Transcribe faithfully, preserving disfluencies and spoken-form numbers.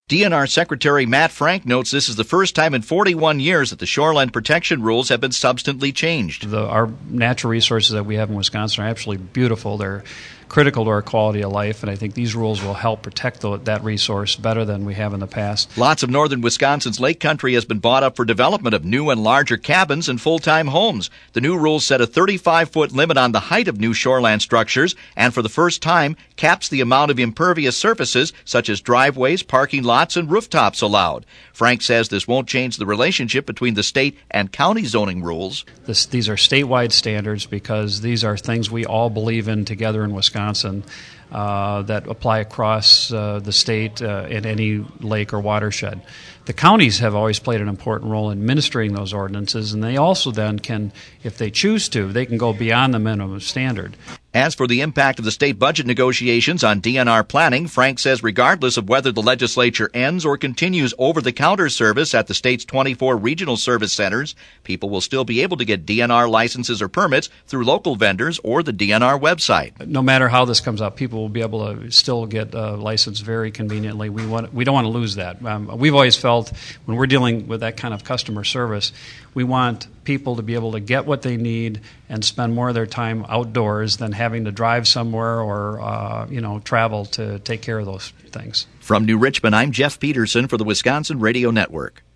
D N R Secretary Matt Frank notes this is the first time in forty-one years that the shoreline protection rules have been substantially changed. The, our natural resources that we have in Wisconsin are absolutely beautiful. They're critical to our quality of life, and I think these rules will help protect the, that resource better than we have in the past. Lots of northern Wisconsin's lake country has been bought up for development of new and larger cabins and full-time homes. The new rules set a thirty-five foot limit on the height of new shoreline structures and for the first time caps the amount of impervious surfaces such as driveways, parking lots, and rooftops allowed. Frank says this won't change the relationship between the state and county zoning rules. This, these are statewide standards because these are things we all believe in together in Wisconsin. Wisconsin uh, that apply across uh, the state uh, in any lake or watershed. The counties have always played an important role in administering those ordinances, and they also then can, if they choose to, they can go beyond the minimum standard. As for the impact of the state budget negotiations on D N R planning, Frank says regardless of whether the legislature ends or continues over-the-counter service at the state's twenty-four regional service centers, people will still be able to get D N R licenses or permits through local vendors or the D N R website. No matter how this comes out, people will be able to still get a license very conveniently. We want, we don't want to lose that. Um, we've always felt when we're dealing with that kind of customer service, we want people to be able to get what they need and spend more of their time outdoors than having to drive somewhere or uh, you know travel to take care of those things. From New Richmond, I'm Jeff Peterson for the Wisconsin Radio Network.